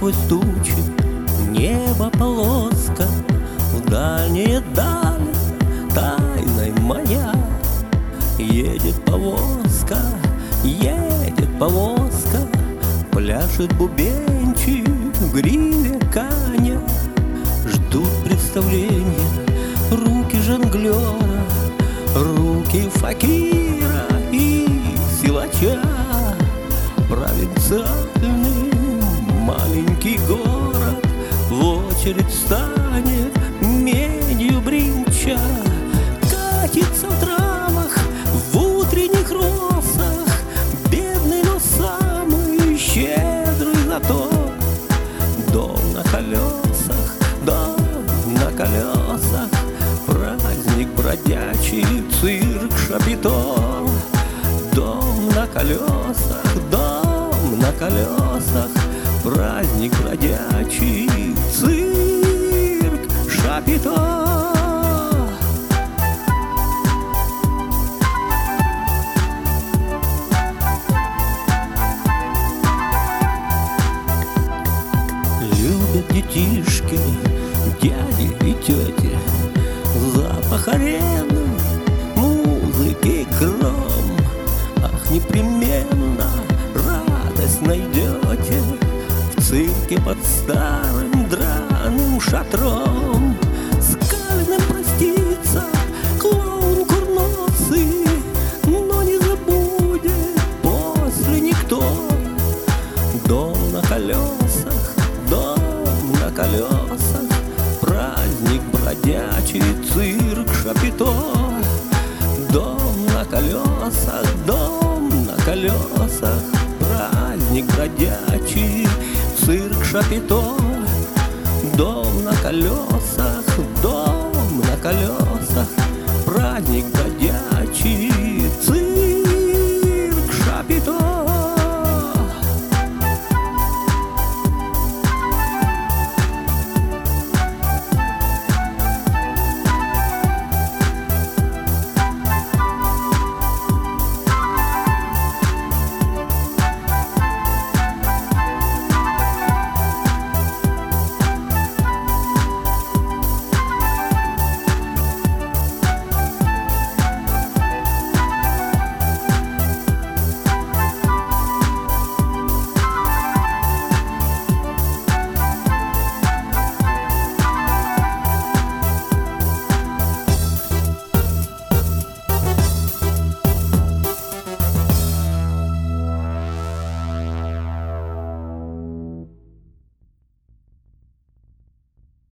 сквозь тучи, небо полоска, в дальние дали тайной маня. Едет повозка, пляшет бубенчик в гриве коня. Ждут представления руки жонглера, руки факира и силача. Провинциальный маленький город в очередь станет медью бринча. Катится в травах, в утренних росах, бедный, но самый щедрый зато. Дом на колесах, дом на колесах, праздник бродячий, цирк Шапито. Дом на колесах, дом на колесах, праздник бродячий, цирк Шапито. Любят детишки, дяди и тети, запах арены, музыки гром. Ах, непременно радость найдете в цирке под старым драным шатром. Скальным простится клоун курносый, но не забудет после никто. Дом на колесах, дом на колесах, праздник бродячий, цирк Шапито. Дом на колесах, дом на колесах, праздник бродячий, цирк Шапито. Дом на колесах,